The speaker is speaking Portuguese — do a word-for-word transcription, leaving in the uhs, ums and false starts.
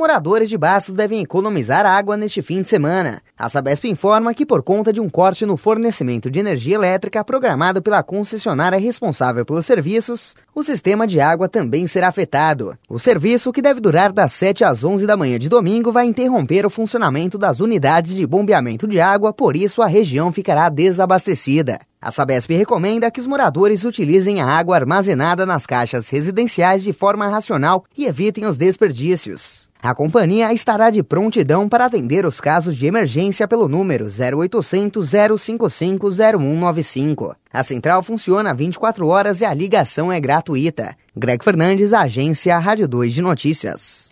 moradores de Bastos devem economizar água neste fim de semana. A Sabesp informa que, por conta de um corte no fornecimento de energia elétrica programado pela concessionária responsável pelos serviços, o sistema de água também será afetado. O serviço, que deve durar das sete às onze da manhã de domingo, vai interromper o funcionamento das unidades de bombeamento de água, por isso a região ficará desabastecida. A Sabesp recomenda que os moradores utilizem a água armazenada nas caixas residenciais de forma racional e evitem os desperdícios. A companhia estará de prontidão para atender os casos de emergência pelo número zero oitocentos, zero cinco cinco, zero um nove cinco. A central funciona vinte e quatro horas e a ligação é gratuita. Greg Fernandes, Agência Rádio dois de Notícias.